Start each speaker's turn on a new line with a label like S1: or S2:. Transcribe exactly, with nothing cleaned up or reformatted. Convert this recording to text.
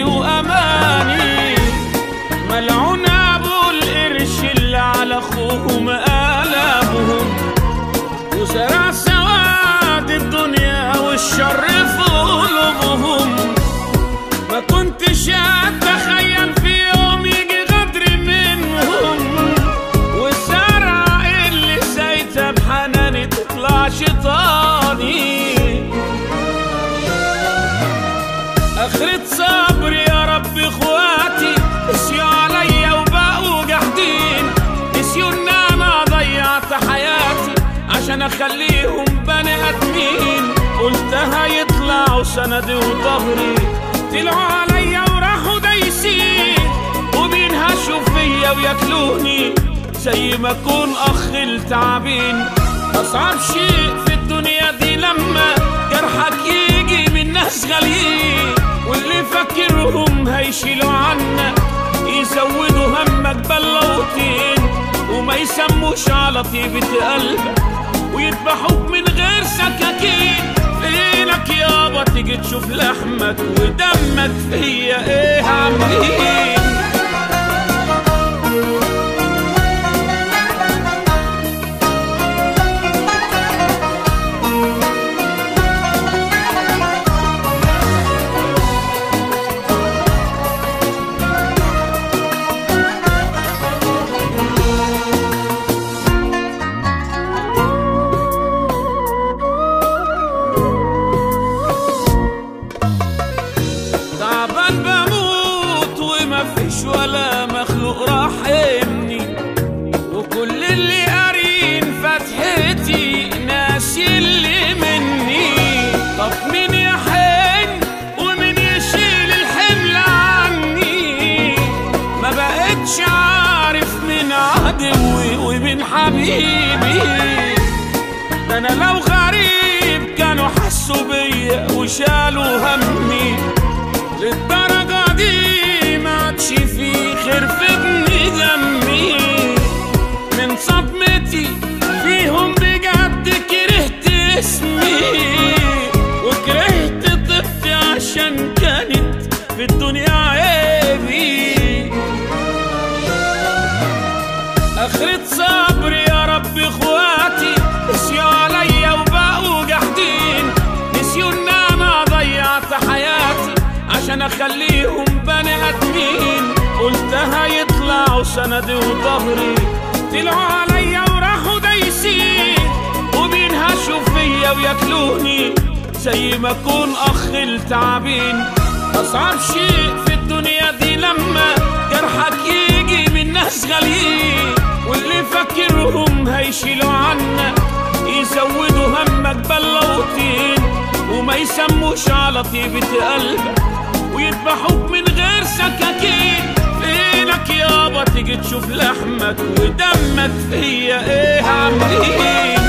S1: وأماني. ملعون أبو القرش اللي على أخوهم قلبهم، وزرع سواد الدنيا والشر في قلوبهم. ما كنتش أتخيل في يوم يجي غدر منهم، والزرع اللي سايتها بحناني تطلع شيطاني. آخرة صبر يا رب إخواتي، قسيوا عليا وبقوا جاحدين، نسيوا إن أنا ضيعت حياتي عشان أخليهم بني آدمين. قلت هيطلعوا سندي وظهري، طلعوا عليا وراحوا دايسين، وبينهشوا فيا وياكلوني زي ما أكون أخ التعبين. أصعب شيء في الدنيا دي لما جرحك يجي من ناس غاليين، واللي فاكرهم هيشيلوا عنك يزودوا همك بلوطين، وما يسموش على طيبة قلبك ويذبحوك من غير سكاكين. فينك يابا تيجي تشوف لحمك ودمك فيا ايه عاملين؟ تعبان بموت ومفيش ولا مخلوق راحمني، وكل اللي قارين فتحتي ناسي اللي مني. طب مين يحن ومين يشيل الحمل عني؟ ما بقتش عارف مين عدوي ومين حبيبي. ده انا لو غريب كانوا حسوا بيا وشالوا همي، للدرجة دي ما عادش في خير في ابن دمي. من صدمتي فيهم بجد كرهت اسمي، وكرهت طيبتي عشان كانت في الدنيا عيبي. آخرة صبر يا رب إخواتي، قسيوا عليا وبقوا جاحدين، نسيوا إن أنا ضيعت حياتي عشان أخليهم بني آدمين. قلت هيطلعوا سندي وظهري، طلعوا عليا وراحوا دايسين، وبينهشوا فيا وياكلوني زي ما أكون أخ التعبين. أصعب شيء في الدنيا دي لما جرحك يجي من ناس غاليين، واللي فاكرهم هيشيلوا عنك يزودوا همك بلوطين، وما يسموش على طيبة قلبك ويذبحوك من غير سكاكين. فينك يابا تيجي تشوف لحمك ودمك فيا ايه عاملين؟